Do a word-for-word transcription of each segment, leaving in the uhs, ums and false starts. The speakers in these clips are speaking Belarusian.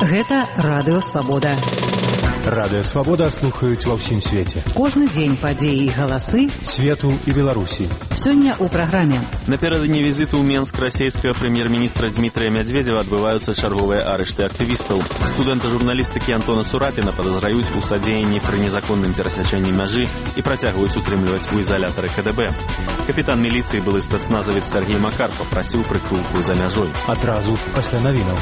Гэта Радыё Свабода. Радыё Свабода слухаюць ва ўсім свеце. Кожны дзень падзеі і галасы свету і Беларусі. Сёння ў праграме. Напярэдадні візіту ў Менск расійскага прэм'ер-міністра Дмітрия Медведева адбываюцца чарговыя арышты актывістаў. Студэнта журналістыкі Антона Сурапіна падазраюць у садзеянні пры незаконным перасячэнні мяжы і працягваюць утрымліваць у ізалятары ка дэ бэ. Капітан міліцыі, былы спецназавец Сергей Макар, папрасіў прытулку за мяжой. Адразу пасля навінаў.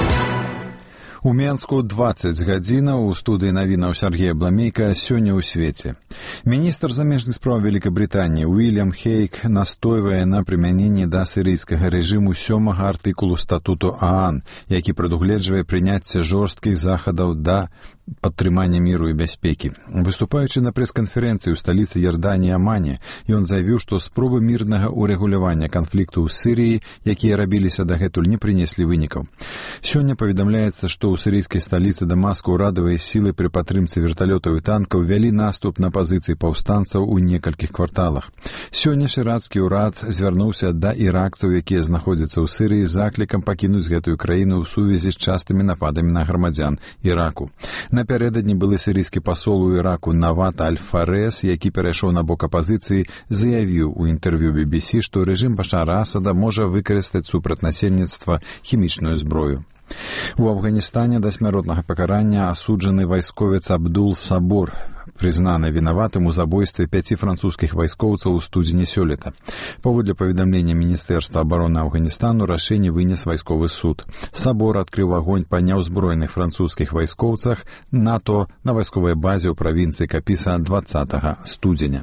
У Менску дваццаць гадзінаў, у студыі навінаў Сергея Бламейка сёння ў свеце. Міністр замежных спраў Великабрытаніі Уильям Хейк настойвае на прымяненні да сірыйскага рэжыму сёмага артыкулу статуту ААН, які прадугледжвае прыняцце жорсткіх захадаў да падтрымання міру і бяспекі. Выступаючы на прэс-канферэнцыі ў сталіцы Ярданіі Амане, ён заявіў, што спробы мірнага ўрэгулявання канфлікту ў Сірыі, якія рабіліся дагэтуль, не прынеслі вынікаў. Сёння паведамляецца, што ў сірыйскай сталіцы Дамаску ўрадавыя сілы пры падтрымцы верталётаў і танкаў вялі наступ на пазіцыі паўстанцаў у некалькіх кварталах. Сёння ірацкі ўрад звярнуўся да іракцаў, якія знаходзяцца ў Сірыі, з заклікам пакінуць гэтую краіну ў сувязі з частымі нападамі на грамадзян Іраку. Напярэдадні былы сірыйскі пасол у Іраку Нават Аль-Фарес, які перайшоў на бок апазіцыі, заявіў у інтэрв'ю би би сі, што рэжым Башара Асада можа выкарыстаць супраць насельніцтва хімічную зброю. У Афганістане да смяротнага пакарання асуджаны вайсковец Абдул Сабур, прызнаны вінаватым у забойстве пяці французскіх вайскоўцаў у студзені сёлета. Паводле паведамлення Міністэрства абароны Афганістану, рашэнне вынес вайсковы суд. Сабор адкрыў агонь па няўзброеных французскіх вайскоўцах НАТО на вайсковай базе ў правінцыі Капіса дваццатага студзеня.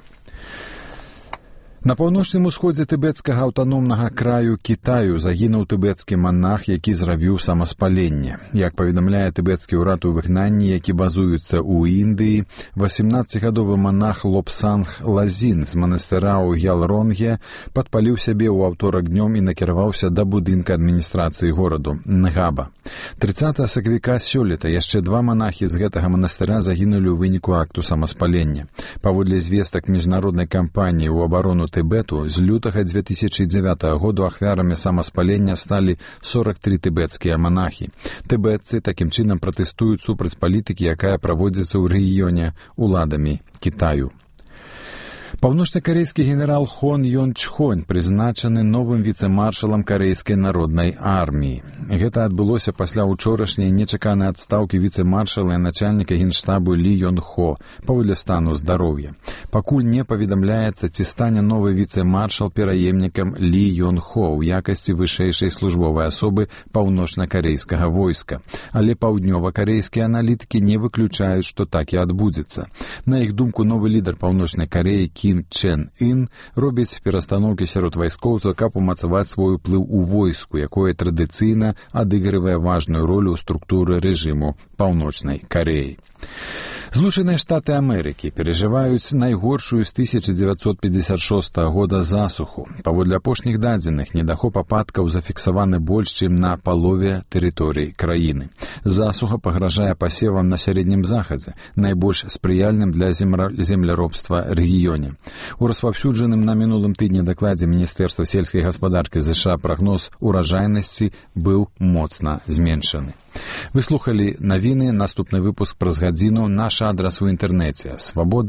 На паўночным усходзе тыбецкага аўтаномнага краю Кітаю загінуў тыбецкі манах, які зрабіў самаспаленне. Як паведамляе тыбецкі ўрад у выгнанні, які базуецца ў Індыі, васемнаццацігадовы манах Лобсанг Лазін з манастыра ў Ялронге падпаліў сябе ў аўторак днём і накіраваўся да будынка адміністрацыі гораду Нгаба. трыццатага сакавіка сёлета яшчэ два манахі з гэтага манастыра загінулі ў выніку акту самаспалення. Паводле звестак міжнароднай кампаніі ў абарону Тыбету, з лютага дзве тысячы дзявятага году ахвярамі самаспалення сталі сорак тры тыбецкія манахі. Тыбетцы такім чынам пратэстуюць супраць палітыкі, якая праводзіцца ў рэгіёне уладамі Кітаю. Паўночна-карэйскі генерал Хон Ён Чхонь прызначаны новым віцэ-маршалам карэйскай народнай арміі. Гэта адбылося пасля учорашняй нечаканай адстаўкі віцэ-маршала і начальніка генштабу Лі Ён Хо паводле стану здароўя. Пакуль не паведамляецца, ці стане новы віцэ-маршал пераемнікам Лі Ён Хо ў якасці вышэйшай службовай асобы паўночна-карэйскага войска. Але паўднёва-карэйскія аналітыкі не выключаюць, што так і адбудзецца. На іх думку, новы лідар паўночнай Карэі Кім Чен Ін робіць перастаноўкі сярод вайскоўцаў, каб умацаваць свой уплыў у войску, якое традыцыйна адыгрывае важную ролю ў структуры рэжыму паўночнай Карэі. Злучаныя Штаты Амерыкі перажываюць найгоршую з тысяча дзевяцьсот пятьдесят шостага года засуху. Паводле апошніх дадзеных, недахоп ападкаў зафіксаваны больш, чым на палове тэрыторыі краіны. Засуха пагражае пасевам на сярэднім захадзе, найбольш спрыяльным для земляробства рэгіёне. У распаўсюджаным на мінулым тыдні дакладзе Міністэрства сельскай гаспадаркі ЗША прагноз уражайнасці быў моцна зменшаны. Вы слухалі навіны, наступны выпуск праз гадзіну, наш адрас у інтэрнэце свабода